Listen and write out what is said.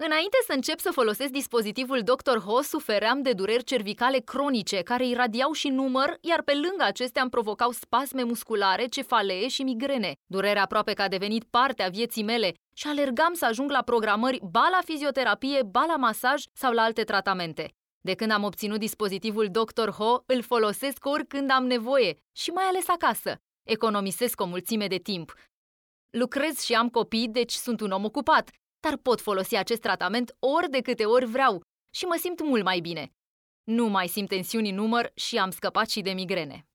Înainte să încep să folosesc dispozitivul Dr. Ho, sufeream de dureri cervicale cronice, care iradiau și număr, iar pe lângă acestea îmi provocau spasme musculare, cefalee și migrene. Durerea aproape că a devenit parte a vieții mele și alergam să ajung la programări, ba la fizioterapie, ba la masaj sau la alte tratamente. De când am obținut dispozitivul Dr. Ho, îl folosesc oricând am nevoie și mai ales acasă. Economisesc o mulțime de timp. Lucrez și am copii, deci sunt un om ocupat, dar pot folosi acest tratament ori de câte ori vreau și mă simt mult mai bine. Nu mai simt tensiuni în număr și am scăpat și de migrene.